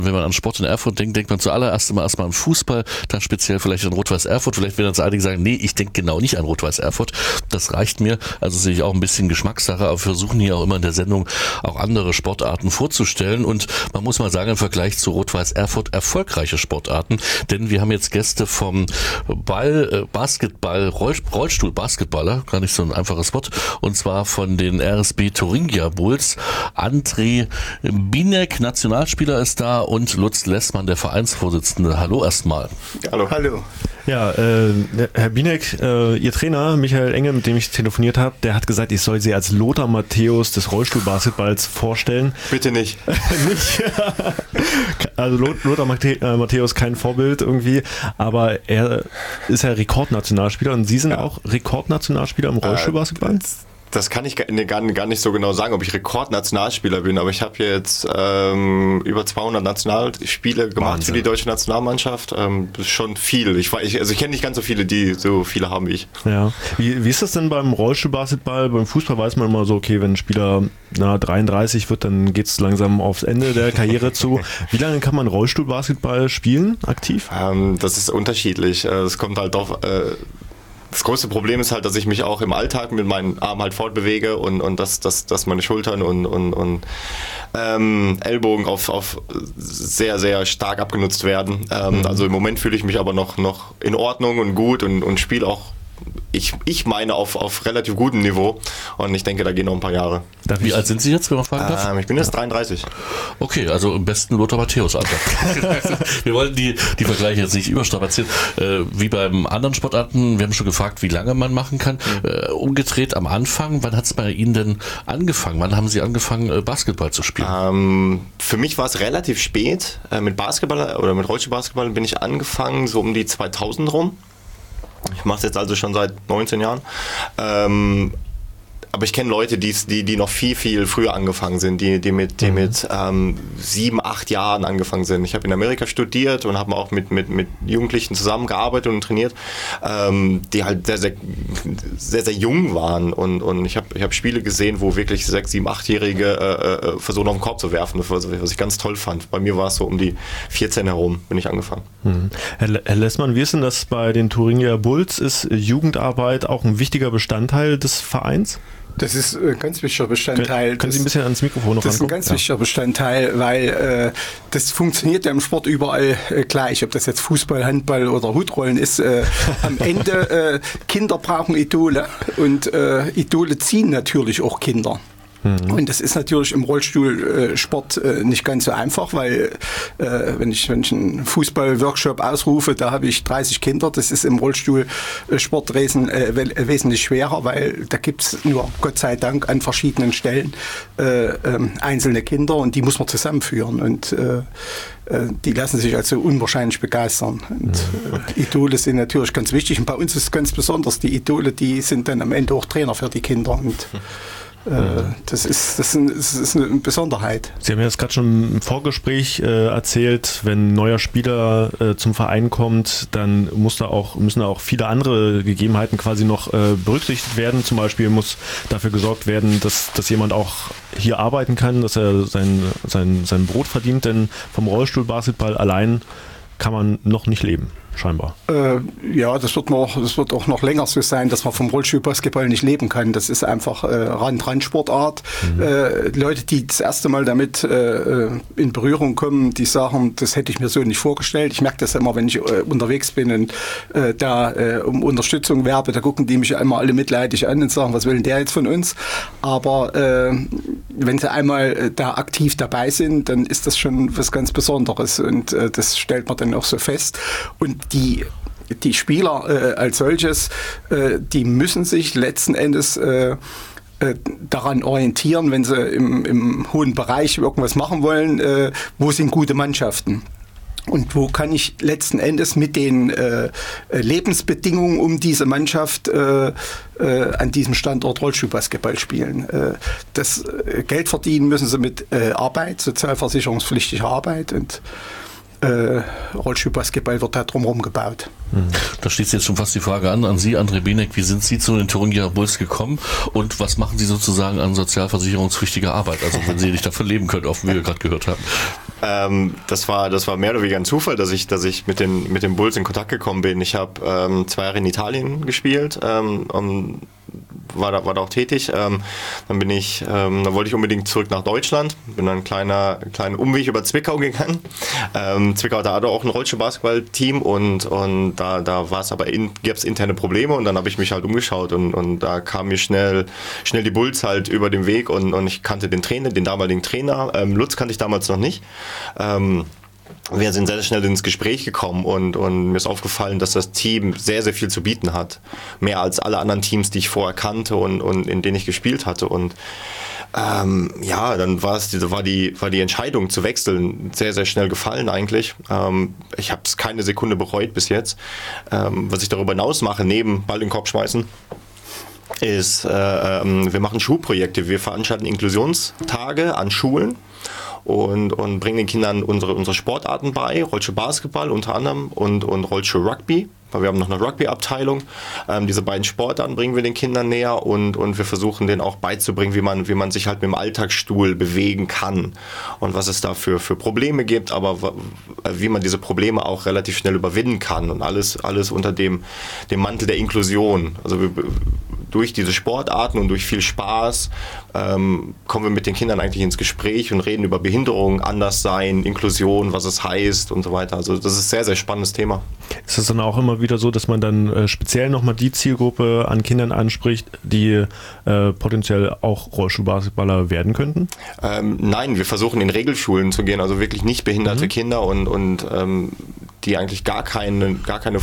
Wenn man an Sport in Erfurt denkt, denkt man zuallererst immer erstmal an Fußball, dann speziell vielleicht an Rot-Weiß Erfurt. Vielleicht werden jetzt einige sagen, nee, ich denke genau nicht an Rot-Weiß Erfurt. Das reicht mir. Also sehe ich auch ein bisschen Geschmackssache, aber wir versuchen hier auch immer in der Sendung auch andere Sportarten vorzustellen. Und man muss mal sagen, im Vergleich zu Rot-Weiß Erfurt erfolgreiche Sportarten. Denn wir haben jetzt Gäste vom Rollstuhl-Basketballer, gar nicht so ein einfaches Wort, und zwar von den RSB Thuringia Bulls. André Binek, Nationalspieler, ist da, und Lutz Lessmann, der Vereinsvorsitzende. Hallo erstmal. Hallo. Hallo. Ja, Herr Binek, Ihr Trainer Michael Enge, mit dem ich telefoniert habe, der hat gesagt, ich soll Sie als Lothar Matthäus des Rollstuhlbasketballs vorstellen. Bitte nicht. Nicht? Also Lothar Matthäus kein Vorbild irgendwie, aber er ist ja Rekordnationalspieler, und Sie sind auch Rekordnationalspieler im Rollstuhlbasketball? Das kann ich gar nicht so genau sagen, ob ich Rekordnationalspieler bin, aber ich habe jetzt über 200 Nationalspiele gemacht. Wahnsinn. Für die deutsche Nationalmannschaft. Das ist schon viel. Ich kenne nicht ganz so viele, die so viele haben wie ich. Ja. Wie ist das denn beim Rollstuhlbasketball? Beim Fußball weiß man immer so, okay, wenn ein Spieler 33 wird, dann geht es langsam aufs Ende der Karriere zu. Wie lange kann man Rollstuhlbasketball spielen, aktiv? Das ist unterschiedlich. Es kommt halt auf... Das größte Problem ist halt, dass ich mich auch im Alltag mit meinen Armen halt fortbewege und dass meine Schultern und Ellbogen auf sehr, sehr stark abgenutzt werden. Also im Moment fühle ich mich aber noch in Ordnung und gut und spiele auch, ich meine, auf relativ gutem Niveau, und ich denke, da gehen noch ein paar Jahre. Wie alt sind Sie jetzt, wenn man fragen darf? Ich bin jetzt 33. Okay, also im besten Lothar Matthäus Alter. Wir wollen die Vergleiche jetzt nicht überstrapazieren. Wie beim anderen Sportarten, wir haben schon gefragt, wie lange man machen kann. Umgedreht am Anfang, wann hat es bei Ihnen denn angefangen? Wann haben Sie angefangen, Basketball zu spielen? Für mich war es relativ spät. Mit Basketball oder mit Rollstuhlbasketball bin ich angefangen, so um die 2000 rum. Ich mache es jetzt also schon seit 19 Jahren. Aber ich kenne Leute, die noch viel, viel früher angefangen sind, die mit 7, 8 Jahren angefangen sind. Ich habe in Amerika studiert und habe auch mit Jugendlichen zusammengearbeitet und trainiert, die halt sehr, sehr, sehr, sehr jung waren. Und ich hab Spiele gesehen, wo wirklich 6, 7, 8-Jährige versuchen, auf den Korb zu werfen, was ich ganz toll fand. Bei mir war es so um die 14 herum, bin ich angefangen. Herr Lessmann, wie ist denn das bei den Thuringia Bulls? Ist Jugendarbeit auch ein wichtiger Bestandteil des Vereins? Das ist ein ganz wichtiger Bestandteil. Können Sie ein bisschen ans Mikrofon noch Das ist ein ganz wichtiger Bestandteil, weil das funktioniert ja im Sport überall gleich. Ob das jetzt Fußball, Handball oder Hudrollen ist. Am Ende, Kinder brauchen Idole, und Idole ziehen natürlich auch Kinder. Und das ist natürlich im Rollstuhlsport nicht ganz so einfach, weil wenn ich einen Fußball-Workshop ausrufe, da habe ich 30 Kinder. Das ist im Rollstuhlsport wesentlich schwerer, weil da gibt es nur, Gott sei Dank, an verschiedenen Stellen einzelne Kinder, und die muss man zusammenführen. Und die lassen sich also unwahrscheinlich begeistern. Und Idole sind natürlich ganz wichtig. Und bei uns ist ganz besonders, die Idole, die sind dann am Ende auch Trainer für die Kinder. Und das ist eine Besonderheit. Sie haben ja jetzt gerade schon im Vorgespräch erzählt, wenn ein neuer Spieler zum Verein kommt, dann müssen da auch viele andere Gegebenheiten quasi noch berücksichtigt werden. Zum Beispiel muss dafür gesorgt werden, dass jemand auch hier arbeiten kann, dass er sein Brot verdient, denn vom Rollstuhlbasketball allein kann man noch nicht leben. Scheinbar. Ja, das wird auch noch länger so sein, dass man vom Rollstuhlbasketball nicht leben kann. Das ist einfach Randsportart. Leute, die das erste Mal damit in Berührung kommen, die sagen, das hätte ich mir so nicht vorgestellt. Ich merke das immer, wenn ich unterwegs bin und da um Unterstützung werbe, da gucken die mich einmal alle mitleidig an und sagen, was will denn der jetzt von uns? Aber wenn sie einmal da aktiv dabei sind, dann ist das schon was ganz Besonderes, und das stellt man dann auch so fest. Und die Spieler als solches, die müssen sich letzten Endes daran orientieren, wenn sie im hohen Bereich irgendwas machen wollen, wo sind gute Mannschaften. Und wo kann ich letzten Endes mit den Lebensbedingungen um diese Mannschaft an diesem Standort Rollstuhlbasketball spielen. Das Geld verdienen müssen sie mit Arbeit, sozialversicherungspflichtiger Arbeit, und Rollstuhlbasketball wird da drumherum gebaut. Da steht jetzt schon fast die Frage an Sie, André Binek, wie sind Sie zu den Thuringia Bulls gekommen und was machen Sie sozusagen an sozialversicherungspflichtiger Arbeit, also wenn Sie nicht davon leben können, wie wir gerade gehört haben? Das war mehr oder weniger ein Zufall, dass ich mit den Bulls in Kontakt gekommen bin. Ich habe 2 Jahre in Italien gespielt, war da auch tätig. Dann wollte ich unbedingt zurück nach Deutschland. Bin dann einen kleinen Umweg über Zwickau gegangen. Zwickau, da hatte auch ein Rollstuhl-Basketball-Team und da gab es interne Probleme und dann habe ich mich halt umgeschaut und da kamen mir schnell die Bulls halt über den Weg und ich kannte den damaligen Trainer. Lutz kannte ich damals noch nicht. Wir sind sehr schnell ins Gespräch gekommen und mir ist aufgefallen, dass das Team sehr, sehr viel zu bieten hat. Mehr als alle anderen Teams, die ich vorher kannte und in denen ich gespielt hatte. Und dann war die Entscheidung zu wechseln sehr, sehr schnell gefallen eigentlich. Ich habe es keine Sekunde bereut bis jetzt. Was ich darüber hinaus mache, neben Ball in den Korb schmeißen, ist, wir machen Schulprojekte. Wir veranstalten Inklusionstage an Schulen und bringen den Kindern unsere Sportarten bei, Rollstuhl-Basketball unter anderem und Rollstuhl-Rugby, weil wir haben noch eine Rugby-Abteilung. Diese beiden Sportarten bringen wir den Kindern näher und wir versuchen denen auch beizubringen, wie man sich halt mit dem Alltagsstuhl bewegen kann und was es da für Probleme gibt, aber wie man diese Probleme auch relativ schnell überwinden kann und alles unter dem Mantel der Inklusion. Also durch diese Sportarten und durch viel Spaß kommen wir mit den Kindern eigentlich ins Gespräch und reden über Behinderung, Anderssein, Inklusion, was es heißt und so weiter. Also das ist ein sehr, sehr spannendes Thema. Ist es dann auch immer wieder so, dass man dann speziell nochmal die Zielgruppe an Kindern anspricht, die potenziell auch Rollstuhlbasketballer werden könnten? Nein, wir versuchen in Regelschulen zu gehen, also wirklich nicht behinderte Kinder und die eigentlich gar keine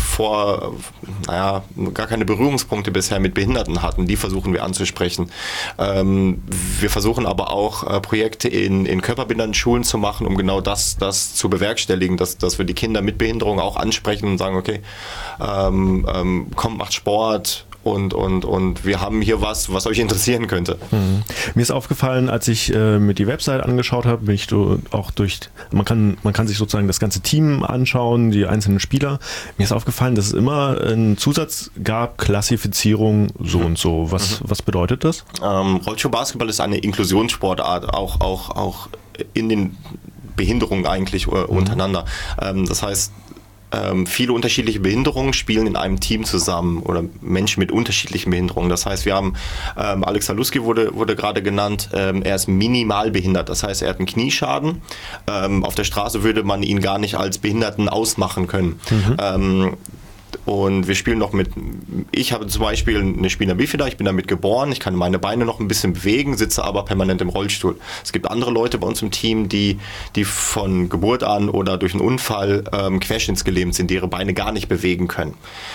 Berührungspunkte bisher mit Behinderten hatten, die versuchen wir anzusprechen. Wir versuchen aber auch Projekte in körperbehinderten Schulen zu machen, um genau das zu bewerkstelligen, dass wir die Kinder mit Behinderung auch ansprechen und sagen, okay, kommt, macht Sport, und wir haben hier was euch interessieren könnte. Mhm. Mir ist aufgefallen, als ich mir die Website angeschaut habe, bin ich auch man kann sich sozusagen das ganze Team anschauen, die einzelnen Spieler. Mir ist aufgefallen, dass es immer einen Zusatz gab, Klassifizierung so und so. Was bedeutet das? Rollstuhl-Basketball ist eine Inklusionssportart, auch in den Behinderungen eigentlich untereinander. Das heißt, viele unterschiedliche Behinderungen spielen in einem Team zusammen oder Menschen mit unterschiedlichen Behinderungen. Das heißt, wir haben Alex Haluski wurde gerade genannt, er ist minimal behindert. Das heißt, er hat einen Knieschaden. Auf der Straße würde man ihn gar nicht als Behinderten ausmachen können. Und wir spielen noch ich habe zum Beispiel eine Spina bifida, ich bin damit geboren, ich kann meine Beine noch ein bisschen bewegen, sitze aber permanent im Rollstuhl. Es gibt andere Leute bei uns im Team, die von Geburt an oder durch einen Unfall querschnittsgelähmt sind, die ihre Beine gar nicht bewegen können.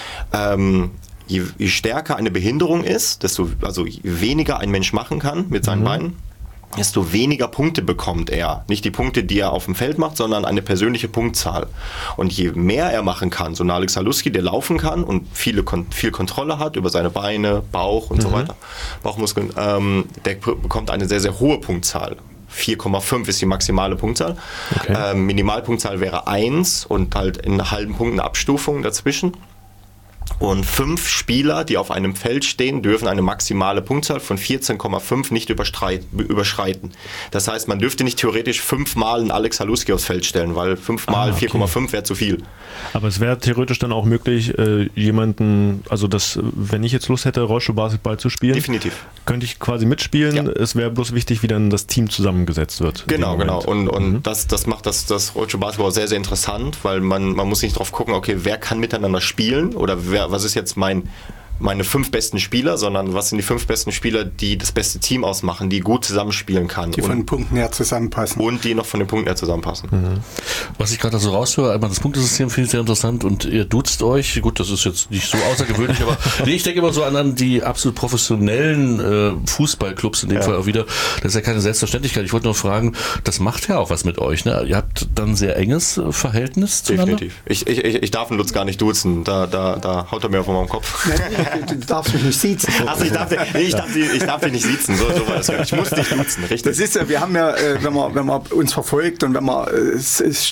Je stärker eine Behinderung ist, also je weniger ein Mensch machen kann mit seinen Beinen, desto weniger Punkte bekommt er. Nicht die Punkte, die er auf dem Feld macht, sondern eine persönliche Punktzahl. Und je mehr er machen kann, so ein Alex Haluski, der laufen kann und viel Kontrolle hat über seine Beine, Bauch und so weiter, Bauchmuskeln, der bekommt eine sehr, sehr hohe Punktzahl. 4,5 ist die maximale Punktzahl. Okay. Minimalpunktzahl wäre 1 und halt in einer halben Punkt eine Abstufung dazwischen. Und 5 Spieler, die auf einem Feld stehen, dürfen eine maximale Punktzahl von 14,5 nicht überschreiten. Das heißt, man dürfte nicht theoretisch 5-mal einen Alex Haluski aufs Feld stellen, weil 5-mal 4,5 wäre zu viel. Aber es wäre theoretisch dann auch möglich, jemanden, also wenn ich jetzt Lust hätte, Rollstuhlbasketball zu spielen, definitiv, könnte ich quasi mitspielen. Ja. Es wäre bloß wichtig, wie dann das Team zusammengesetzt wird. Genau. Und das macht das Rollstuhlbasketball sehr, sehr interessant, weil man muss nicht drauf gucken, okay, wer kann miteinander spielen oder was ist jetzt meine 5 besten Spieler, sondern was sind die 5 besten Spieler, die das beste Team ausmachen, die gut zusammenspielen kann. Die von den Punkten her zusammenpassen. Und die noch von den Punkten her zusammenpassen. Was ich gerade so raushöre, einmal das Punktesystem finde ich sehr interessant und ihr duzt euch. Gut, das ist jetzt nicht so außergewöhnlich, aber ich denke immer so an die absolut professionellen Fußballclubs in dem Fall auch wieder. Das ist ja keine Selbstverständlichkeit. Ich wollte nur fragen, das macht ja auch was mit euch, ne? Ihr habt dann ein sehr enges Verhältnis zueinander? Definitiv. Ich darf den Lutz gar nicht duzen. Da haut er mir auf meinen Kopf. Du darfst mich nicht siezen. Also ich darf dich nicht siezen. So war das. Ich muss dich duzen, richtig? Das ist ja, wir haben ja, wenn man uns verfolgt und wenn man, es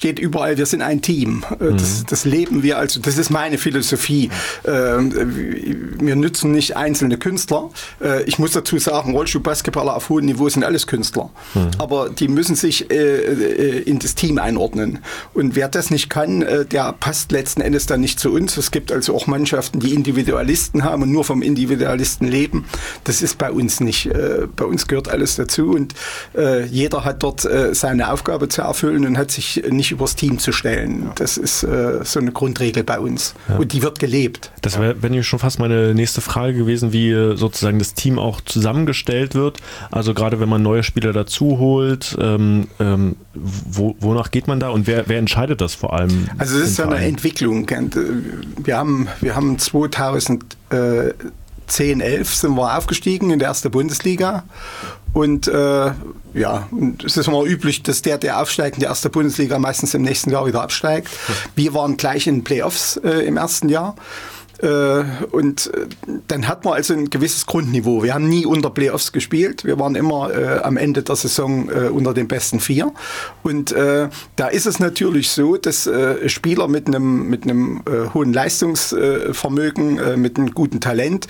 steht überall, wir sind ein Team. Das leben wir, also das ist meine Philosophie. Wir nützen nicht einzelne Künstler. Ich muss dazu sagen, Rollstuhlbasketballer auf hohem Niveau sind alles Künstler. Aber die müssen sich in das Team einordnen. Und wer das nicht kann, der passt letzten Endes dann nicht zu uns. Es gibt also auch Mannschaften, die Individualisten haben und nur vom Individualisten leben. Das ist bei uns nicht. Bei uns gehört alles dazu und jeder hat dort seine Aufgabe zu erfüllen und hat sich nicht übers Team zu stellen. Das ist so eine Grundregel bei uns. Ja. Und die wird gelebt. Das wäre nämlich schon fast meine nächste Frage gewesen, wie sozusagen das Team auch zusammengestellt wird. Also gerade wenn man neue Spieler dazu holt, wonach geht man da und wer entscheidet das vor allem? Also es ist so eine Entwicklung. Wir haben 2010, 11 sind wir aufgestiegen in der ersten Bundesliga und es ist immer üblich, dass der aufsteigt in der ersten Bundesliga meistens im nächsten Jahr wieder absteigt. Wir waren gleich in den Playoffs im ersten Jahr. Und dann hat man also ein gewisses Grundniveau. Wir haben nie unter Playoffs gespielt. Wir waren immer am Ende der Saison unter den besten 4. Und da ist es natürlich so, dass Spieler mit einem hohen Leistungsvermögen, mit einem guten Talent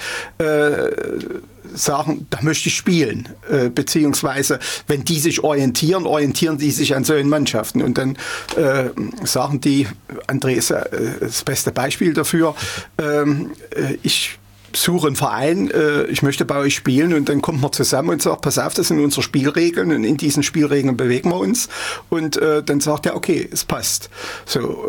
sagen, da möchte ich spielen. Beziehungsweise, wenn die sich orientieren die sich an solchen Mannschaften. Und dann sagen die, André ist das beste Beispiel dafür, ich suche einen Verein, ich möchte bei euch spielen und dann kommt man zusammen und sagt, pass auf, das sind unsere Spielregeln und in diesen Spielregeln bewegen wir uns und dann sagt er, okay, es passt. So,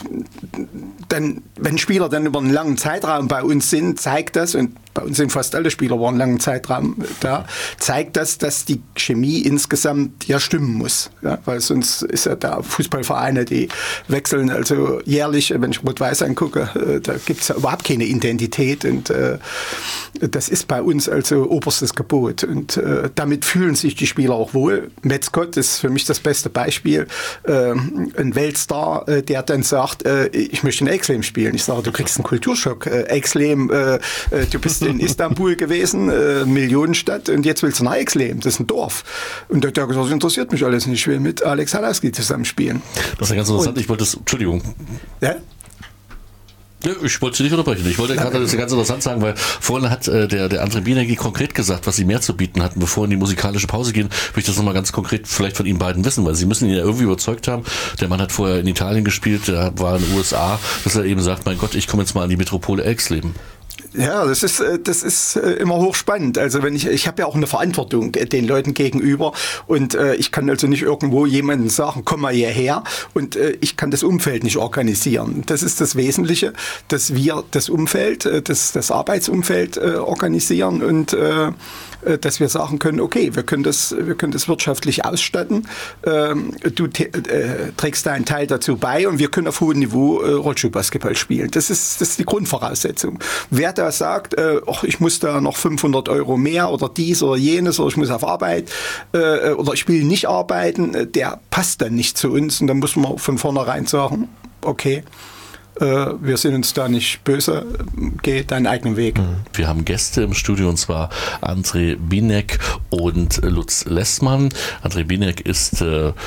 dann, wenn Spieler dann über einen langen Zeitraum bei uns sind, zeigt das, und bei uns sind fast alle Spieler über einen langen Zeitraum da, zeigt das, dass die Chemie insgesamt ja stimmen muss. Ja, weil sonst ist ja da Fußballvereine, die wechseln also jährlich, wenn ich Rot-Weiß angucke, da gibt es ja überhaupt keine Identität und das ist bei uns also oberstes Gebot und damit fühlen sich die Spieler auch wohl. Metzgott ist für mich das beste Beispiel. Ein Weltstar, der dann sagt, ich möchte in Exlem spielen. Ich sage, du kriegst einen Kulturschock. Exlem, du bist in Istanbul gewesen, Millionenstadt, und jetzt willst du nach Exlem. Das ist ein Dorf. Und der hat gesagt, das interessiert mich alles nicht. Ich will mit Alex Halowski zusammen spielen. Das ist ja ganz interessant. Ich wollte das, Entschuldigung. Ja? Ja, ich wollte Sie nicht unterbrechen. Ich wollte gerade das ganz interessant sagen, weil vorhin hat der André Bienecki konkret gesagt, was Sie mehr zu bieten hatten, bevor in die musikalische Pause gehen. Will ich das nochmal ganz konkret vielleicht von Ihnen beiden wissen, weil Sie müssen ihn ja irgendwie überzeugt haben. Der Mann hat vorher in Italien gespielt, der war in den USA, dass er eben sagt, mein Gott, ich komme jetzt mal an die Metropole Exlem. Ja, das ist immer hochspannend. Also ich habe ja auch eine Verantwortung den Leuten gegenüber und ich kann also nicht irgendwo jemandem sagen, komm mal hierher, und ich kann das Umfeld nicht organisieren. Das ist das Wesentliche, dass wir das Umfeld, das Arbeitsumfeld organisieren und dass wir sagen können, okay, wir können das wirtschaftlich ausstatten, du trägst deinen Teil dazu bei und wir können auf hohem Niveau Rollstuhlbasketball spielen. Das ist die Grundvoraussetzung. Wer da sagt, ich muss da noch 500 € mehr oder dies oder jenes oder ich muss auf Arbeit oder ich will nicht arbeiten, der passt dann nicht zu uns, und dann muss man von vornherein sagen, okay, wir sind uns da nicht böse, geh deinen eigenen Weg. Wir haben Gäste im Studio, und zwar André Binek und Lutz Lessmann. André Binek ist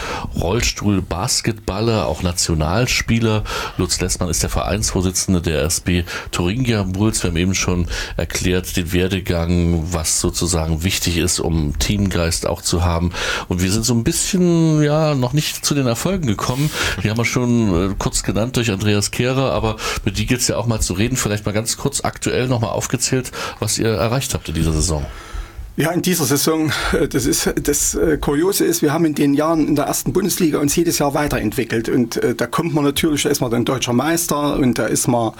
Rollstuhl-Basketballer, auch Nationalspieler. Lutz Lessmann ist der Vereinsvorsitzende der SB Thuringia Bulls. Wir haben eben schon erklärt den Werdegang, was sozusagen wichtig ist, um Teamgeist auch zu haben. Und wir sind so ein bisschen, noch nicht zu den Erfolgen gekommen. Die haben wir schon kurz genannt durch Andreas Kehrer, aber mit die gilt es ja auch mal zu reden. Vielleicht mal ganz kurz aktuell nochmal aufgezählt, was ihr erreicht habt in dieser Saison. Ja, in dieser Saison, das Kuriose ist, wir haben in den Jahren in der ersten Bundesliga uns jedes Jahr weiterentwickelt, und da kommt man natürlich, da ist man dann deutscher Meister und da ist man,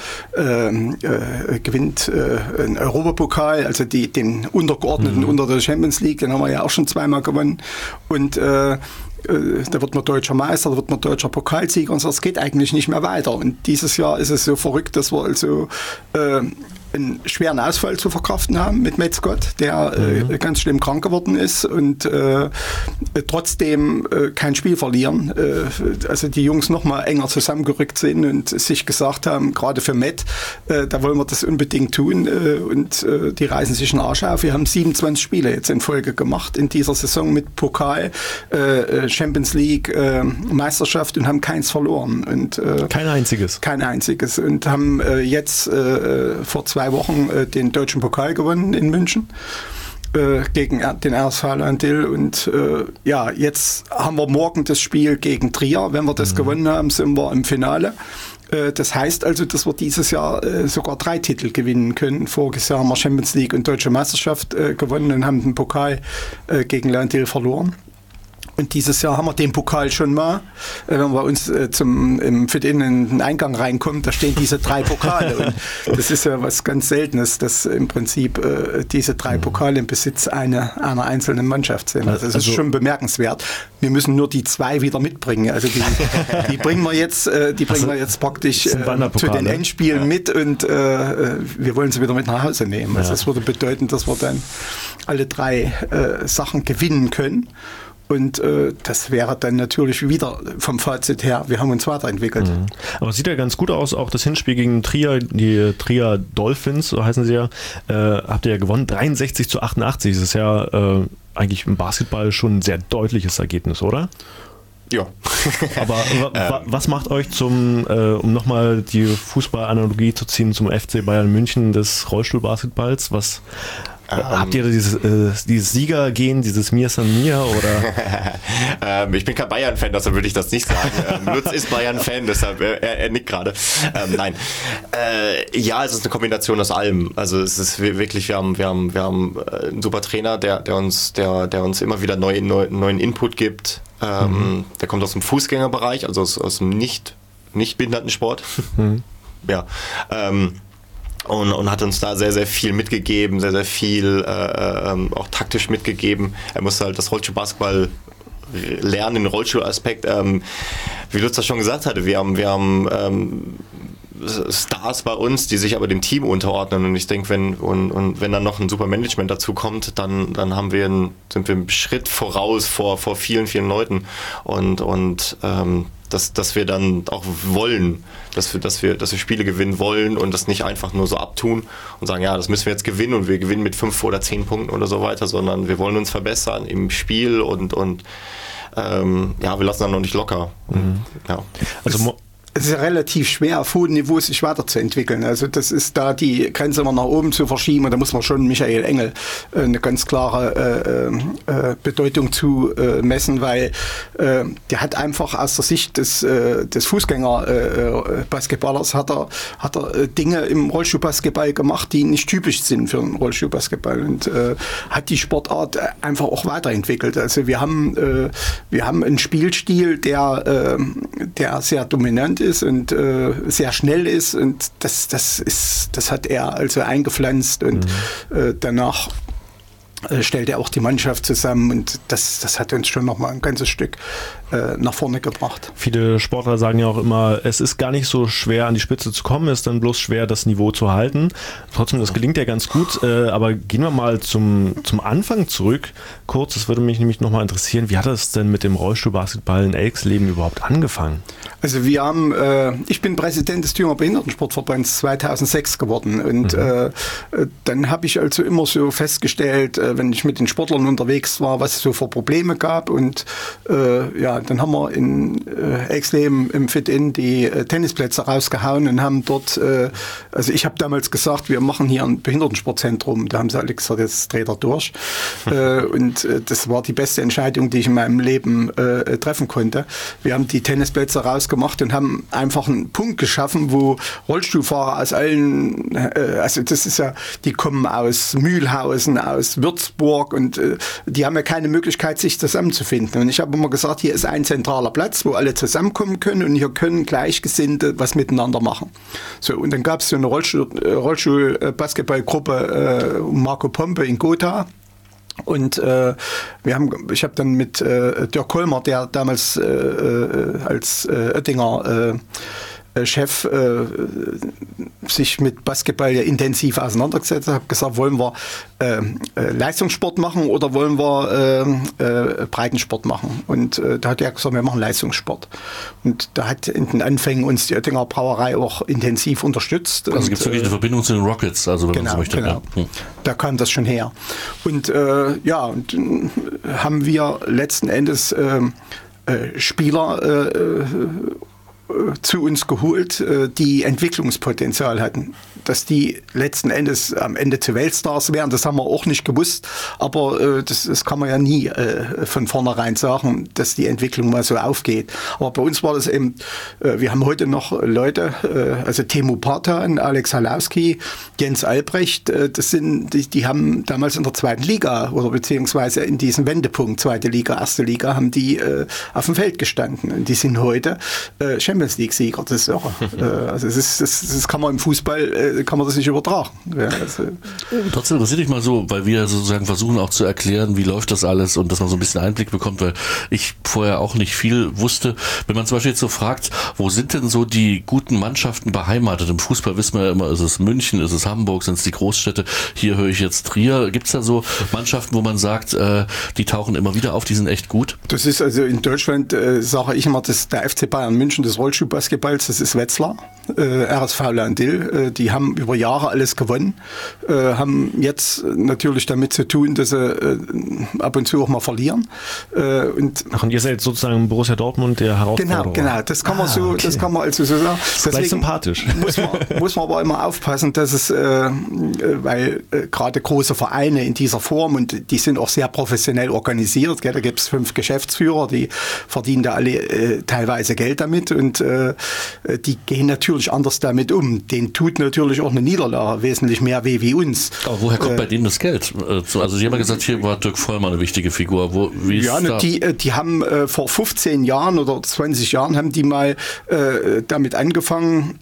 gewinnt einen Europapokal, also den untergeordneten unter der Champions League, den haben wir ja auch schon zweimal gewonnen, und da wird man deutscher Meister, da wird man deutscher Pokalsieger, und so, es geht eigentlich nicht mehr weiter. Und dieses Jahr ist es so verrückt, dass wir also einen schweren Ausfall zu verkraften haben mit Matt Scott, der ganz schlimm krank geworden ist und trotzdem kein Spiel verlieren. Also die Jungs noch mal enger zusammengerückt sind und sich gesagt haben, gerade für Matt, da wollen wir das unbedingt tun und die reißen sich den Arsch auf. Wir haben 27 Spiele jetzt in Folge gemacht in dieser Saison mit Pokal, Champions League, Meisterschaft und haben keins verloren. Und, kein einziges. Kein einziges. Und haben jetzt vor 2 Wochen den deutschen Pokal gewonnen in München gegen den RSV Landil. Und jetzt haben wir morgen das Spiel gegen Trier. Wenn wir das gewonnen haben, sind wir im Finale. Das heißt also, dass wir dieses Jahr sogar 3 Titel gewinnen können. Voriges Jahr haben wir Champions League und Deutsche Meisterschaft gewonnen und haben den Pokal gegen Landil verloren. Und dieses Jahr haben wir den Pokal schon mal. Wenn man bei uns im Fit-In in den Eingang reinkommt, da stehen diese 3 Pokale. Und das ist ja was ganz Seltenes, dass im Prinzip diese 3 Pokale im Besitz einer einzelnen Mannschaft sind. Also das ist schon bemerkenswert. Wir müssen nur die 2 wieder mitbringen. Also die bringen wir jetzt, praktisch zu den Endspielen mit und wir wollen sie wieder mit nach Hause nehmen. Also das würde bedeuten, dass wir dann alle 3 Sachen gewinnen können. Und das wäre dann natürlich wieder vom Fazit her, wir haben uns weiterentwickelt. Mhm. Aber es sieht ja ganz gut aus, auch das Hinspiel gegen Trier, die Trier Dolphins, so heißen sie ja, habt ihr ja gewonnen, 63-88. Das ist ja eigentlich im Basketball schon ein sehr deutliches Ergebnis, oder? Ja. Aber was macht euch um nochmal die Fußballanalogie zu ziehen, zum FC Bayern München des Rollstuhlbasketballs? Habt ihr dieses Siegergehen, dieses Mir San Mir oder? Ich bin kein Bayern-Fan, deshalb würde ich das nicht sagen. Lutz ist Bayern-Fan, deshalb er nickt gerade. Nein. Ja, es ist eine Kombination aus allem. Also es ist wirklich, wir haben einen super Trainer, der uns immer wieder neuen Input gibt. Der kommt aus dem Fußgängerbereich, also aus dem nicht Behindertensport. Ja. Und hat uns da sehr, sehr viel mitgegeben, sehr, sehr viel auch taktisch mitgegeben. Er musste halt das Rollstuhlbasketball lernen, den Rollstuhlaspekt. Wie Lutz das schon gesagt hatte, wir haben Stars bei uns, die sich aber dem Team unterordnen. Und ich denke, wenn dann noch ein super Management dazu kommt, dann sind wir einen Schritt voraus vor vielen, vielen Leuten. Und dass wir dann auch wollen, dass wir Spiele gewinnen wollen und das nicht einfach nur so abtun und sagen, ja, das müssen wir jetzt gewinnen und wir gewinnen mit 5 oder 10 Punkten oder so weiter, sondern wir wollen uns verbessern im Spiel und wir lassen dann noch nicht locker. Ja. Also es ist ja relativ schwer, auf hohem Niveau sich weiterzuentwickeln. Also das ist da die Grenze immer nach oben zu verschieben und da muss man schon Michael Engel eine ganz klare Bedeutung zu messen, weil der hat einfach aus der Sicht des Fußgänger-Basketballers hat er Dinge im Rollstuhlbasketball gemacht, die nicht typisch sind für einen Rollstuhlbasketball und hat die Sportart einfach auch weiterentwickelt. Also wir haben einen Spielstil, der sehr dominant ist und sehr schnell ist und das hat er also eingepflanzt und danach stellt er auch die Mannschaft zusammen und das hat uns schon noch mal ein ganzes Stück nach vorne gebracht. Viele Sportler sagen ja auch immer, es ist gar nicht so schwer an die Spitze zu kommen, es ist dann bloß schwer das Niveau zu halten. Trotzdem, das gelingt ja ganz gut, aber gehen wir mal zum Anfang zurück. Kurz, das würde mich nämlich nochmal interessieren, wie hat das denn mit dem Rollstuhlbasketball in Elxleben überhaupt angefangen? Also ich bin Präsident des Thüringer Behindertensportverbands 2006 geworden und dann habe ich also immer so festgestellt, wenn ich mit den Sportlern unterwegs war, was es so für Probleme gab und dann haben wir in Elxleben im Fit-In die Tennisplätze rausgehauen und haben dort, also ich habe damals gesagt, wir machen hier ein Behindertensportzentrum, da haben sie alle gesagt, jetzt dreht er durch und das war die beste Entscheidung, die ich in meinem Leben treffen konnte. Wir haben die Tennisplätze rausgemacht und haben einfach einen Punkt geschaffen, wo Rollstuhlfahrer aus allen, also das ist ja, die kommen aus Mühlhausen, aus Würzburg und die haben ja keine Möglichkeit, sich zusammenzufinden. Und ich habe immer gesagt, hier ist ein zentraler Platz, wo alle zusammenkommen können und hier können Gleichgesinnte was miteinander machen. So, und dann gab es so eine Rollstuhl-Basketballgruppe Marco Pompe in Gotha. Und ich habe dann mit Dirk Kolmer, der damals als Oettinger Chef sich mit Basketball ja intensiv auseinandergesetzt hat, habe gesagt, wollen wir Leistungssport machen oder wollen wir Breitensport machen? Und da hat er gesagt, wir machen Leistungssport. Und da hat in den Anfängen uns die Oettinger Brauerei auch intensiv unterstützt. Also gibt es wirklich eine Verbindung zu den Rockets, also wenn genau, man so möchte. Genau. Da kam das schon her. Und und haben wir letzten Endes Spieler zu uns geholt, die Entwicklungspotenzial hatten. Dass die letzten Endes am Ende zu Weltstars wären, das haben wir auch nicht gewusst, aber das kann man ja nie von vornherein sagen, dass die Entwicklung mal so aufgeht. Aber bei uns war das eben, wir haben heute noch Leute, also Teemu Partan, Alex Halowski, Jens Albrecht, das sind, die haben damals in der zweiten Liga oder beziehungsweise in diesem Wendepunkt, zweite Liga, erste Liga, haben die auf dem Feld gestanden. Und die sind heute Champions League-Sieger. Das ist irre. Also das kann man im Fußball kann man das nicht übertragen. Ja, also. Trotzdem interessiert dich mal so, weil wir sozusagen versuchen auch zu erklären, wie läuft das alles und dass man so ein bisschen Einblick bekommt, weil ich vorher auch nicht viel wusste. Wenn man zum Beispiel jetzt so fragt, wo sind denn so die guten Mannschaften beheimatet? Im Fußball wissen wir ja immer, ist es München, ist es Hamburg, sind es die Großstädte? Hier höre ich jetzt Trier. Gibt es da so Mannschaften, wo man sagt, die tauchen immer wieder auf, die sind echt gut? Das ist also in Deutschland, sage ich immer, das der FC Bayern München des Rollschuhbasketballs, das ist Wetzlar, RSV Landil, die haben über Jahre alles gewonnen, haben jetzt natürlich damit zu tun, dass sie ab und zu auch mal verlieren. Und ihr seid sozusagen Borussia Dortmund der Herausforderer. Genau, das kann man das kann man also so sagen. Das ist gleich sympathisch. Muss man aber immer aufpassen, dass es, weil gerade große Vereine in dieser Form, und die sind auch sehr professionell organisiert, gell, da gibt es 5 Geschäftsführer, die verdienen da alle teilweise Geld damit, und die gehen natürlich anders damit um. Denen tut natürlich auch eine Niederlage wesentlich mehr weh wie uns. Aber woher kommt bei denen das Geld? Also Sie haben ja gesagt, hier war Dirk Vollmann eine wichtige Figur. Wie ist da? Die haben vor 15 Jahren oder 20 Jahren haben die mal damit angefangen,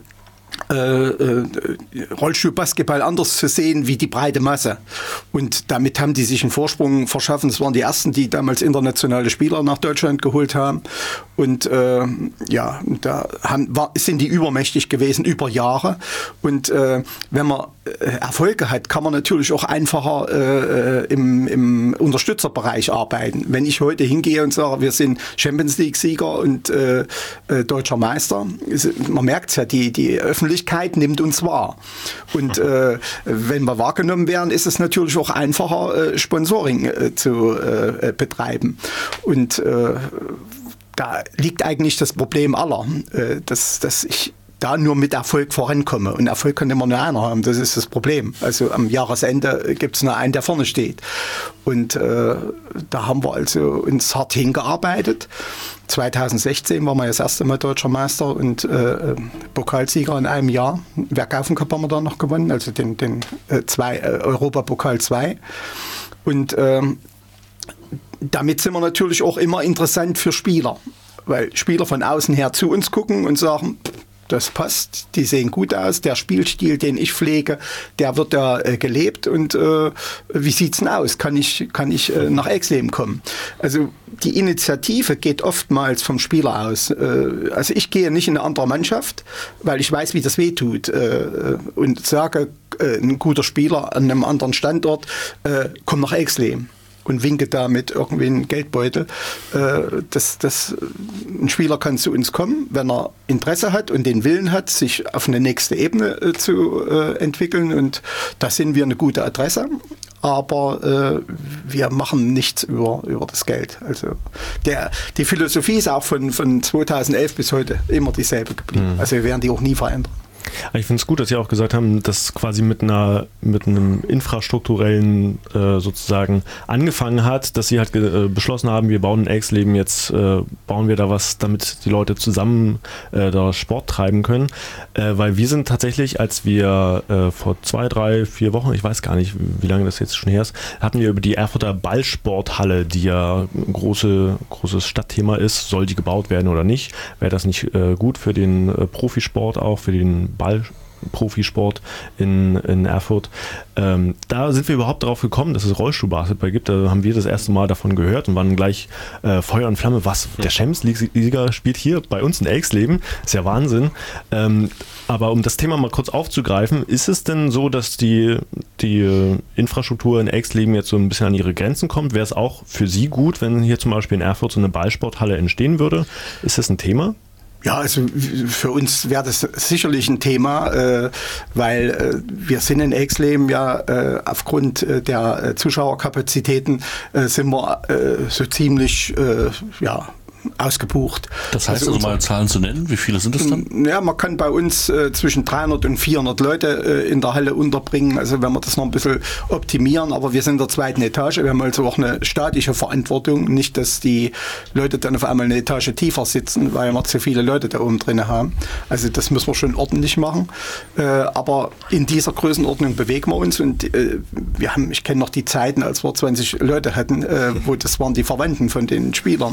Rollstuhlbasketball anders zu sehen wie die breite Masse. Und damit haben die sich einen Vorsprung verschaffen. Das waren die ersten, die damals internationale Spieler nach Deutschland geholt haben. Und sind die übermächtig gewesen über Jahre. Und wenn man Erfolge hat, kann man natürlich auch einfacher im Unterstützerbereich arbeiten. Wenn ich heute hingehe und sage, wir sind Champions League-Sieger und deutscher Meister, man merkt es ja, die Öffentlichkeit nimmt uns wahr. Und wenn wir wahrgenommen werden, ist es natürlich auch einfacher, Sponsoring zu betreiben. Und da liegt eigentlich das Problem aller, dass ich da nur mit Erfolg vorankomme. Und Erfolg kann immer nur einer haben, das ist das Problem. Also am Jahresende gibt es nur einen, der vorne steht. Und da haben wir also uns hart hingearbeitet. 2016 waren wir das erste Mal Deutscher Meister und Pokalsieger in einem Jahr. Werkhaufen Cup haben wir da noch gewonnen, also den Europapokal 2. Und damit sind wir natürlich auch immer interessant für Spieler, weil Spieler von außen her zu uns gucken und sagen, das passt, die sehen gut aus, der Spielstil, den ich pflege, der wird da gelebt, und wie sieht's denn aus? Kann ich nach Exleben kommen? Also die Initiative geht oftmals vom Spieler aus. Also ich gehe nicht in eine andere Mannschaft, weil ich weiß, wie das wehtut, und sage, ein guter Spieler an einem anderen Standort, komm nach Exleben. Und winke damit irgendwie einen Geldbeutel. Ein Spieler kann zu uns kommen, wenn er Interesse hat und den Willen hat, sich auf eine nächste Ebene zu entwickeln. Und da sind wir eine gute Adresse. Aber wir machen nichts über das Geld. Also die Philosophie ist auch von 2011 bis heute immer dieselbe geblieben. Also wir werden die auch nie verändern. Ich finde es gut, dass Sie auch gesagt haben, dass quasi mit einem infrastrukturellen sozusagen angefangen hat, dass Sie halt beschlossen haben, wir bauen in Exleben, jetzt bauen wir da was, damit die Leute zusammen da Sport treiben können. Weil wir sind tatsächlich, als wir vor 2, 3, 4 Wochen, ich weiß gar nicht, wie lange das jetzt schon her ist, hatten wir über die Erfurter Ballsporthalle, die ja ein großes Stadtthema ist, soll die gebaut werden oder nicht? Wäre das nicht gut für den Profisport auch, für den Profisport in Erfurt. Da sind wir überhaupt darauf gekommen, dass es Rollstuhlbasketball gibt. Da haben wir das erste Mal davon gehört und waren gleich Feuer und Flamme. Was? Der Champions League-Sieger spielt hier bei uns in Elxleben? Ist ja Wahnsinn. Aber um das Thema mal kurz aufzugreifen, ist es denn so, dass die Infrastruktur in Elxleben jetzt so ein bisschen an ihre Grenzen kommt? Wäre es auch für Sie gut, wenn hier zum Beispiel in Erfurt so eine Ballsporthalle entstehen würde? Ist das ein Thema? Ja, also für uns wäre das sicherlich ein Thema, weil wir sind in Elxleben ja aufgrund der Zuschauerkapazitäten sind wir so ziemlich ausgebucht. Das heißt also mal Zahlen zu nennen, wie viele sind es dann? Ja, man kann bei uns zwischen 300 und 400 Leute in der Halle unterbringen, also wenn wir das noch ein bisschen optimieren, aber wir sind in der 2. Etage, wir haben also auch eine staatliche Verantwortung, nicht, dass die Leute dann auf einmal eine Etage tiefer sitzen, weil wir zu viele Leute da oben drin haben. Also das müssen wir schon ordentlich machen, aber in dieser Größenordnung bewegen wir uns und ich kenne noch die Zeiten, als wir 20 Leute hatten, wo das waren die Verwandten von den Spielern.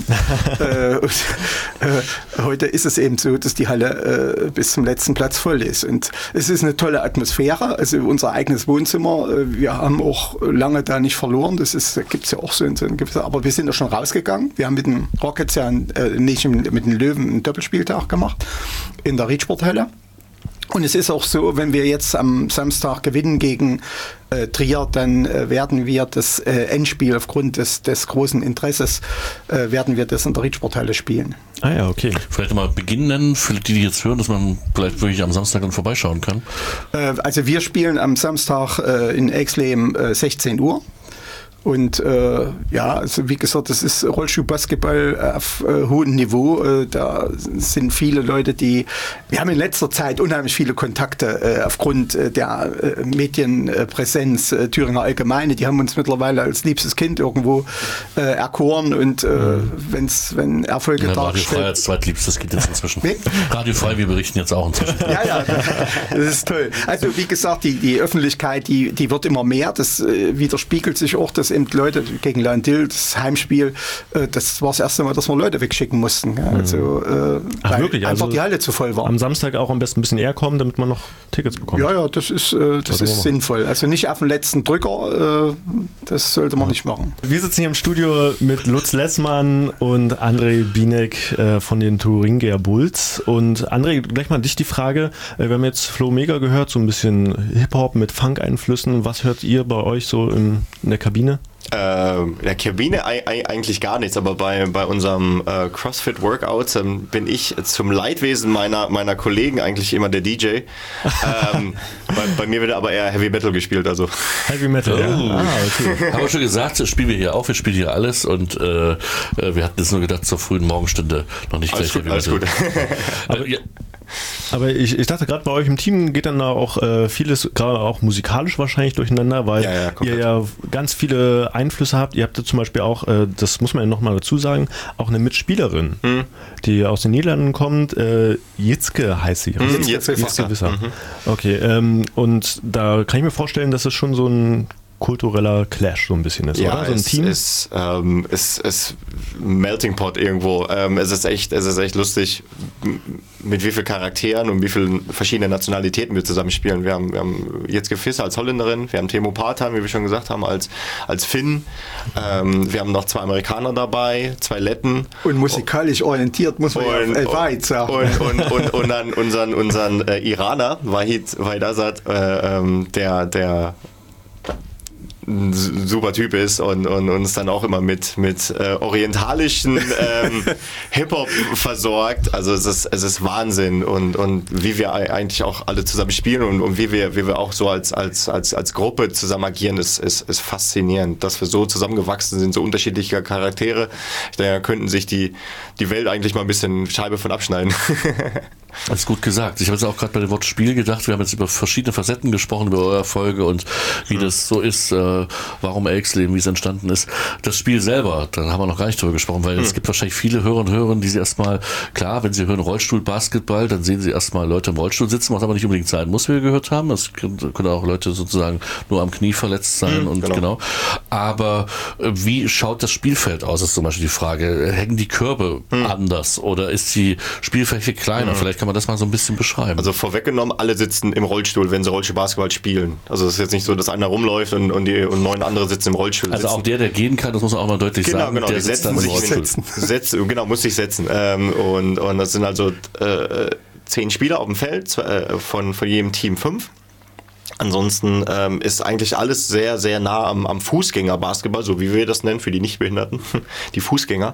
Heute ist es eben so, dass die Halle bis zum letzten Platz voll ist. Und es ist eine tolle Atmosphäre, also unser eigenes Wohnzimmer. Wir haben auch lange da nicht verloren. Das gibt es ja auch so in gewisser, aber wir sind da schon rausgegangen. Wir haben mit den Rockets ja mit den Löwen einen Doppelspieltag gemacht in der Riedsporthalle. Und es ist auch so, wenn wir jetzt am Samstag gewinnen gegen Trier, dann werden wir das Endspiel aufgrund des großen Interesses, werden wir das in der Riedsporthalle spielen. Ah ja, okay. Vielleicht mal Beginn nennen, für die jetzt hören, dass man vielleicht wirklich am Samstag dann vorbeischauen kann. Also wir spielen am Samstag in Elxleben 16 Uhr. Und also wie gesagt, das ist Rollstuhlbasketball auf hohem Niveau. Da sind viele Leute, wir haben in letzter Zeit unheimlich viele Kontakte aufgrund der Medienpräsenz Thüringer Allgemeine. Die haben uns mittlerweile als liebstes Kind irgendwo erkoren und wenn Erfolge dargestellt... Radio Frei als zweitliebstes Kind jetzt inzwischen. Nee? Radio Frei, wir berichten jetzt auch inzwischen. Ja, das ist toll. Also wie gesagt, die Öffentlichkeit, die wird immer mehr. Das widerspiegelt sich auch, dass eben Leute gegen Landil, das Heimspiel, das war das erste Mal, dass wir Leute wegschicken mussten. Ja, also, weil wirklich? einfach also die Halle zu voll war. Am Samstag auch am besten ein bisschen eher kommen, damit man noch Tickets bekommt. Ja, das ist sinnvoll. Also nicht auf den letzten Drücker, das sollte man nicht machen. Wir sitzen hier im Studio mit Lutz Lessmann und André Bienek von den Thuringia Bulls. Und André, gleich mal dich die Frage, wir haben jetzt Flo Mega gehört, so ein bisschen Hip-Hop mit Funk-Einflüssen. Was hört ihr bei euch so in der Kabine? In der Kabine eigentlich gar nichts, aber bei unserem CrossFit-Workout bin ich zum Leidwesen meiner Kollegen eigentlich immer der DJ. Bei mir wird aber eher Heavy Metal gespielt. Also. Heavy Metal, ja. Okay. Haben wir schon gesagt, das spielen wir hier auch, wir spielen hier alles und wir hatten jetzt nur gedacht, zur frühen Morgenstunde noch nicht gleich Heavy Metal. Alles gut. Aber ich dachte, gerade bei euch im Team geht dann auch vieles, gerade auch musikalisch wahrscheinlich durcheinander, weil ihr ja ganz viele Einflüsse habt. Ihr habt ja zum Beispiel auch, das muss man ja nochmal dazu sagen, auch eine Mitspielerin, die aus den Niederlanden kommt. Jitzke heißt sie. Jitzke Wisser. Okay, und da kann ich mir vorstellen, dass es schon so ein kultureller Clash so ein bisschen ist, oder? So ein Team? Es ist Melting Pot irgendwo. Es ist echt lustig, mit wie vielen Charakteren und wie vielen verschiedenen Nationalitäten wir zusammenspielen. Wir haben Jitzke Visser als Holländerin, wir haben Timo Patan, wie wir schon gesagt haben, als Finn. Wir haben noch 2 Amerikaner dabei, 2 Letten. Und musikalisch orientiert, muss man weit sagen. Und dann unseren Iraner, Wahid Azad, der ein super Typ ist und uns dann auch immer mit orientalischen Hip-Hop versorgt. Also es ist Wahnsinn und wie wir eigentlich auch alle zusammen spielen und wie wir auch so als Gruppe zusammen agieren, ist faszinierend, dass wir so zusammengewachsen sind, so unterschiedliche Charaktere. Ich denke, da könnten sich die Welt eigentlich mal ein bisschen Scheibe von abschneiden. Das ist gut gesagt. Ich habe jetzt auch gerade bei dem Wort Spiel gedacht. Wir haben jetzt über verschiedene Facetten gesprochen, über eure Erfolge und wie das so ist, warum Elxleben, wie es entstanden ist. Das Spiel selber, da haben wir noch gar nicht drüber gesprochen, weil es gibt wahrscheinlich viele Hörer und Hörerinnen, die sie erstmal, klar, wenn sie hören Rollstuhl-Basketball, dann sehen sie erstmal Leute im Rollstuhl sitzen, was aber nicht unbedingt sein muss, wie wir gehört haben. Es können auch Leute sozusagen nur am Knie verletzt sein und genau. Aber wie schaut das Spielfeld aus, ist zum Beispiel die Frage. Hängen die Körbe anders oder ist die Spielfläche kleiner? Vielleicht kann kann man das mal so ein bisschen beschreiben? Also vorweggenommen, alle sitzen im Rollstuhl, wenn sie Rollstuhlbasketball spielen. Also es ist jetzt nicht so, dass einer rumläuft und 9 andere sitzen im Rollstuhl. Also auch der gehen kann, das muss man auch mal deutlich sagen. Genau, der die sitzt setzen dann im sich muss sich setzen. Und das sind also 10 Spieler auf dem Feld, von jedem Team 5. Ansonsten ist eigentlich alles sehr, sehr nah am Fußgänger-Basketball, so wie wir das nennen für die Nichtbehinderten, die Fußgänger.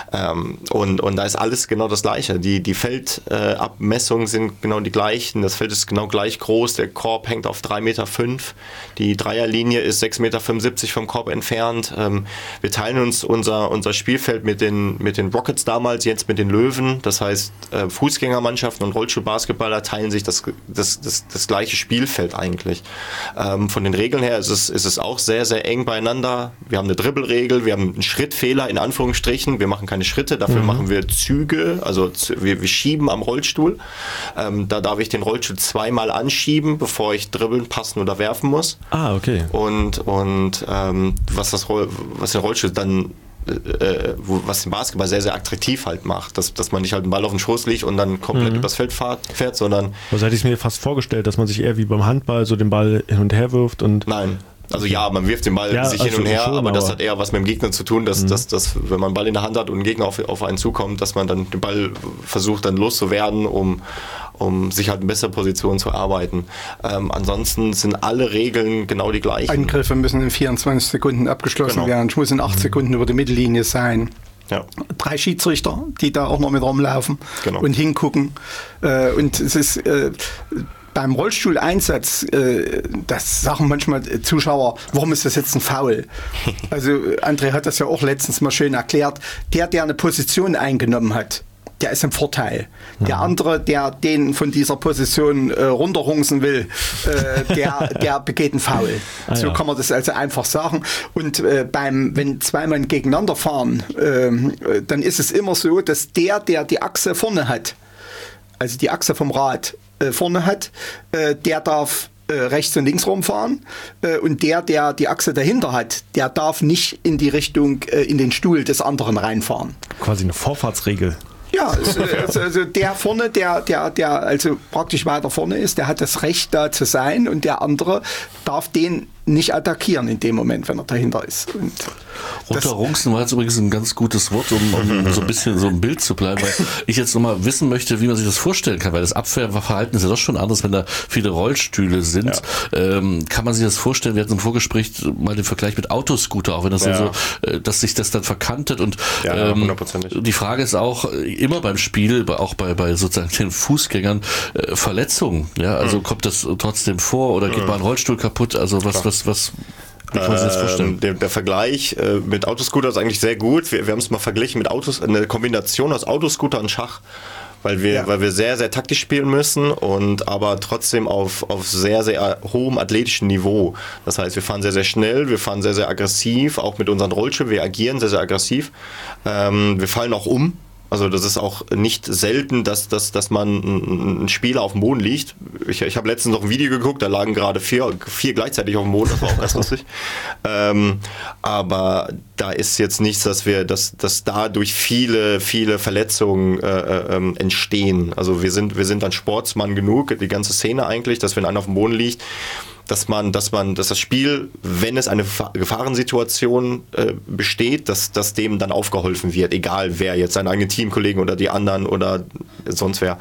Und da ist alles genau das Gleiche. Die Feldabmessungen sind genau die gleichen, das Feld ist genau gleich groß, der Korb hängt auf 3,5 Meter, die Dreierlinie ist 6,75 Meter vom Korb entfernt. Wir teilen uns unser Spielfeld mit den Rockets damals, jetzt mit den Löwen. Das heißt, Fußgängermannschaften und Rollstuhlbasketballer teilen sich das gleiche Spielfeld eigentlich. Von den Regeln her ist es auch sehr, sehr eng beieinander. Wir haben eine Dribbelregel, wir haben einen Schrittfehler in Anführungsstrichen. Wir machen keine Schritte, dafür machen wir Züge, also wir schieben am Rollstuhl. Da darf ich den Rollstuhl 2-mal anschieben, bevor ich dribbeln, passen oder werfen muss. Ah, okay. Und was den Rollstuhl dann was den Basketball sehr, sehr attraktiv halt macht, dass man nicht halt einen Ball auf den Schoß legt und dann komplett übers Feld fährt, sondern... Also hätte ich mir fast vorgestellt, dass man sich eher wie beim Handball so den Ball hin und her wirft und... Nein. Also ja, man wirft den Ball sich hin und her, schon, aber das hat eher was mit dem Gegner zu tun, dass wenn man einen Ball in der Hand hat und ein Gegner auf einen zukommt, dass man dann den Ball versucht dann loszuwerden, um sich halt in bessere Position zu arbeiten. Ansonsten sind alle Regeln genau die gleichen. Angriffe müssen in 24 Sekunden abgeschlossen werden. Ich muss in 8 Sekunden über die Mittellinie sein. Ja. 3 Schiedsrichter, die da auch noch mit rumlaufen und hingucken. Und es ist... beim Rollstuhleinsatz, das sagen manchmal Zuschauer, warum ist das jetzt ein Foul? Also André hat das ja auch letztens mal schön erklärt. Der eine Position eingenommen hat, der ist im Vorteil. Der andere, der den von dieser Position runterrungsen will, der begeht einen Foul. So kann man das also einfach sagen. Und wenn 2 Mann gegeneinander fahren, dann ist es immer so, dass der die Achse vorne hat, also die Achse vom Rad vorne hat, der darf rechts und links rumfahren und der die Achse dahinter hat, der darf nicht in die Richtung, in den Stuhl des anderen reinfahren. Quasi eine Vorfahrtsregel. Ja, also der vorne, der also praktisch weiter vorne ist, der hat das Recht da zu sein und der andere darf den nicht attackieren in dem Moment, wenn er dahinter ist. Und Runterrungsen war jetzt übrigens ein ganz gutes Wort, um so ein bisschen so ein Bild zu bleiben, weil ich jetzt nochmal wissen möchte, wie man sich das vorstellen kann, weil das Abwehrverhalten ist ja doch schon anders, wenn da viele Rollstühle sind. Ja. Kann man sich das vorstellen, wir hatten im Vorgespräch mal den Vergleich mit Autoscooter, auch wenn das dann so, dass sich das dann verkantet und die Frage ist auch, immer beim Spiel, auch bei sozusagen den Fußgängern, Verletzungen, ja, also kommt das trotzdem vor oder geht mal ein Rollstuhl kaputt, also was wie kann man sich das vorstellen? Der Vergleich mit Autoscooter ist eigentlich sehr gut. Wir haben es mal verglichen mit eine Kombination aus Autoscooter und Schach, weil wir sehr, sehr taktisch spielen müssen und aber trotzdem auf sehr, sehr hohem athletischen Niveau. Das heißt, wir fahren sehr, sehr schnell, wir fahren sehr, sehr aggressiv, auch mit unseren Rollstühlen, wir agieren sehr, sehr aggressiv. Wir fallen auch um. Also das ist auch nicht selten, dass man ein Spieler auf dem Boden liegt. Ich habe letztens noch ein Video geguckt, da lagen gerade vier gleichzeitig auf dem Boden, das war auch ganz lustig. Aber da ist jetzt nichts, dass dadurch viele Verletzungen entstehen. Also wir sind dann Sportsmann genug, die ganze Szene eigentlich, dass wenn einer auf dem Boden liegt, dass das Spiel, wenn es eine Gefahrensituation besteht, dass dem dann aufgeholfen wird, egal wer jetzt, seine eigenen Teamkollegen oder die anderen oder sonst wer.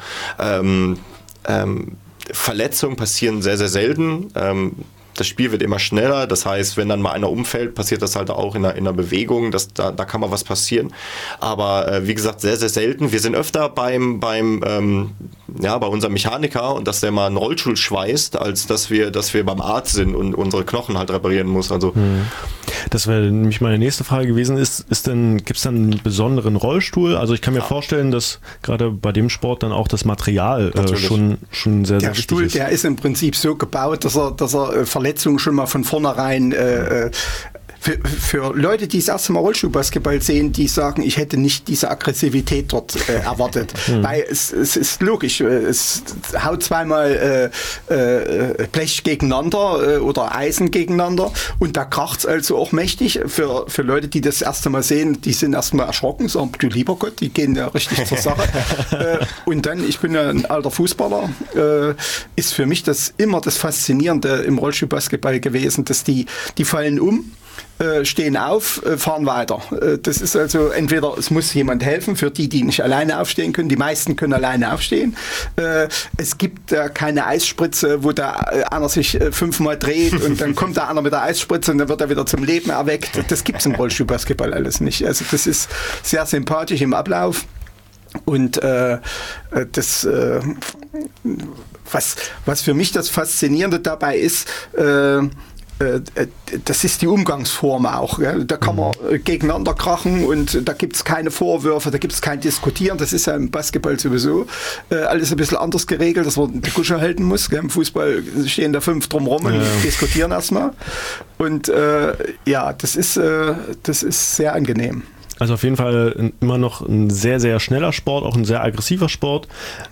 Verletzungen passieren sehr, sehr selten. Das Spiel wird immer schneller, das heißt, wenn dann mal einer umfällt, passiert das halt auch in einer Bewegung, da kann mal was passieren. Aber wie gesagt, sehr, sehr selten. Wir sind öfter bei unserem Mechaniker und dass der mal einen Rollstuhl schweißt, als dass wir beim Arzt sind und unsere Knochen halt reparieren muss. Also das wäre nämlich meine nächste Frage gewesen. Gibt es dann einen besonderen Rollstuhl? Also ich kann mir vorstellen, dass gerade bei dem Sport dann auch das Material schon sehr, sehr wichtig Stuhl, ist. Der ist im Prinzip so gebaut, dass er Verletzungen schon mal von vornherein für Leute, die das erste Mal Rollschuhbasketball sehen, die sagen, ich hätte nicht diese Aggressivität dort erwartet. Weil es ist logisch, es haut zweimal Blech gegeneinander oder Eisen gegeneinander und da kracht's also auch mächtig. Für Leute, die das erste Mal sehen, die sind erstmal erschrocken, sagen, du lieber Gott, die gehen ja richtig zur Sache. Und dann, ich bin ja ein alter Fußballer, ist für mich das immer das Faszinierende im Rollschuhbasketball gewesen, dass die fallen um, stehen auf, fahren weiter. Das ist also entweder, es muss jemand helfen, für die nicht alleine aufstehen können. Die meisten können alleine aufstehen. Es gibt keine Eisspritze, wo da einer sich 5-mal dreht und dann kommt da einer mit der Eisspritze und dann wird er wieder zum Leben erweckt. Das gibt es im Rollschuhbasketball alles nicht. Also das ist sehr sympathisch im Ablauf. Und was für mich das Faszinierende dabei ist, das ist die Umgangsform auch. Gell? Da kann man gegeneinander krachen und da gibt es keine Vorwürfe, da gibt es kein Diskutieren. Das ist ja im Basketball sowieso alles ein bisschen anders geregelt, dass man die Kusche halten muss. Gell? Im Fußball stehen da 5 drumherum und diskutieren erstmal. Und das ist sehr angenehm. Also auf jeden Fall immer noch ein sehr, sehr schneller Sport, auch ein sehr aggressiver Sport.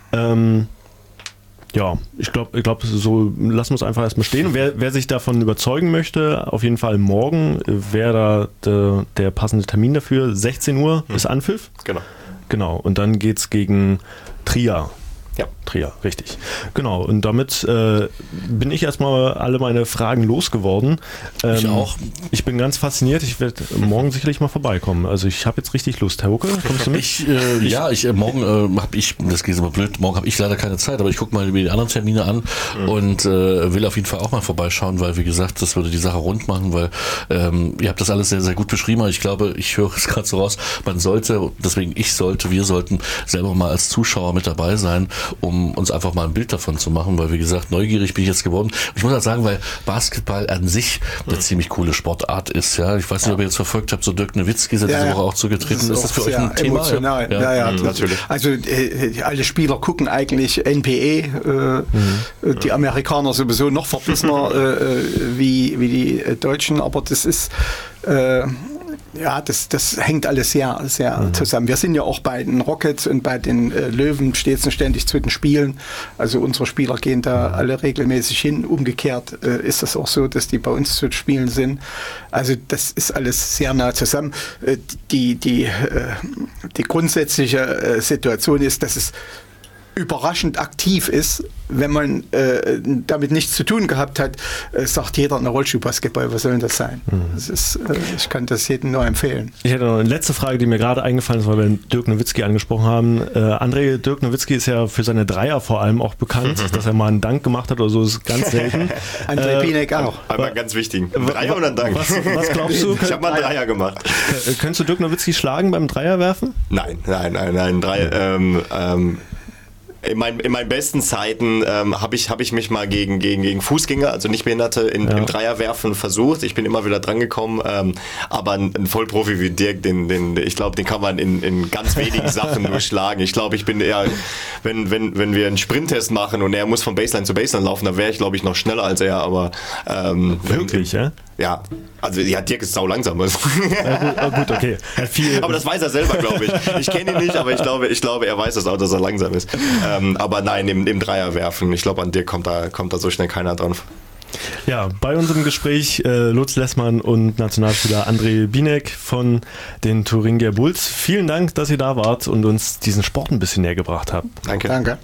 Ich glaube, so lassen wir es einfach erstmal stehen. Und wer sich davon überzeugen möchte, auf jeden Fall morgen wäre da der passende Termin dafür. 16 Uhr ist Anpfiff. Genau. Und dann geht's gegen Trier. Ja. Trier, richtig. Genau, und damit bin ich erstmal alle meine Fragen losgeworden. Ich auch. Ich bin ganz fasziniert. Ich werde morgen sicherlich mal vorbeikommen. Also ich habe jetzt richtig Lust. Herr Hucke, kommst du mit? Morgen habe ich, das geht immer blöd, morgen habe ich leider keine Zeit, aber ich gucke mal die anderen Termine an und will auf jeden Fall auch mal vorbeischauen, weil wie gesagt, das würde die Sache rund machen, weil ihr habt das alles sehr, sehr gut beschrieben, aber ich glaube, ich höre es gerade so raus, wir sollten selber mal als Zuschauer mit dabei sein, um uns einfach mal ein Bild davon zu machen, weil wie gesagt, neugierig bin ich jetzt geworden. Ich muss halt sagen, weil Basketball an sich eine ziemlich coole Sportart ist. Ja, ich weiß nicht, ob ihr jetzt verfolgt habt, so Dirk Nowitzki ist ja diese Woche auch zugetreten. Ist das für euch ein Thema? Emotional. Ja, natürlich. Also alle Spieler gucken eigentlich NBA, die Amerikaner sowieso noch verbissener wie die Deutschen, aber das ist das hängt alles sehr, sehr zusammen. Wir sind ja auch bei den Rockets und bei den Löwen stets und ständig zu den Spielen. Also unsere Spieler gehen da alle regelmäßig hin. Umgekehrt ist das auch so, dass die bei uns zu Spielen sind. Also das ist alles sehr nah zusammen. Die grundsätzliche Situation ist, dass es überraschend aktiv ist, wenn man damit nichts zu tun gehabt hat, sagt jeder in der Rollschuhbasketball, was soll denn das sein? Das ist, ich kann das jedem nur empfehlen. Ich hätte noch eine letzte Frage, die mir gerade eingefallen ist, weil wir Dirk Nowitzki angesprochen haben. Dirk Nowitzki ist ja für seine Dreier vor allem auch bekannt, dass er mal einen Dank gemacht hat oder so, ist ganz selten. André Binek auch. Aber ganz wichtig. Ein Dreier oder ein Dank? Was glaubst du? Ich habe mal einen Dreier gemacht. Könntest du Dirk Nowitzki schlagen beim Dreierwerfen? Nein. Dreier, in meinen besten Zeiten habe ich mich mal gegen Fußgänger, also Nichtbehinderte, im Dreierwerfen versucht. Ich bin immer wieder dran gekommen, aber ein Vollprofi wie Dirk, ich glaube, den kann man in ganz wenigen Sachen nur schlagen. Ich glaube, ich bin eher, wenn wir einen Sprinttest machen und er muss von Baseline zu Baseline laufen, dann wäre ich, glaube ich, noch schneller als er, aber wirklich, ja? Ja, also Dirk ist sau langsam. Gut, okay. Aber das weiß er selber, glaube ich. Ich kenne ihn nicht, aber ich glaube, er weiß das auch, dass er langsam ist. Aber nein, im Dreier werfen, ich glaube, an Dirk kommt da so schnell keiner dran. Ja, bei unserem Gespräch Lutz Lessmann und Nationalspieler André Binek von den Thuringia Bulls. Vielen Dank, dass ihr da wart und uns diesen Sport ein bisschen näher gebracht habt. Danke.